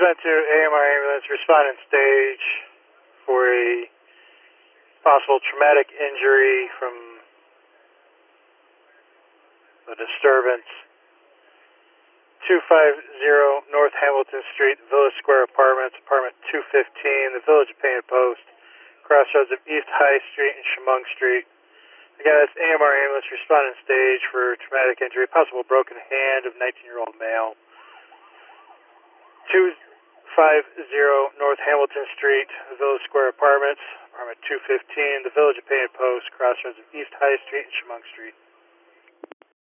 went to AMR ambulance, responding stage for a possible traumatic injury from a disturbance. 250 North Hamilton Street, Village Square Apartments, apartment 215, the Village of Painted Post, crossroads of East High Street and Chemung Street. Again, that's AMR ambulance, responding stage for traumatic injury, possible broken hand of 19-year-old male. 250 North Hamilton Street, Village Square Apartments, apartment 215, the Village of Painted Post, crossroads of East High Street and Chemung Street.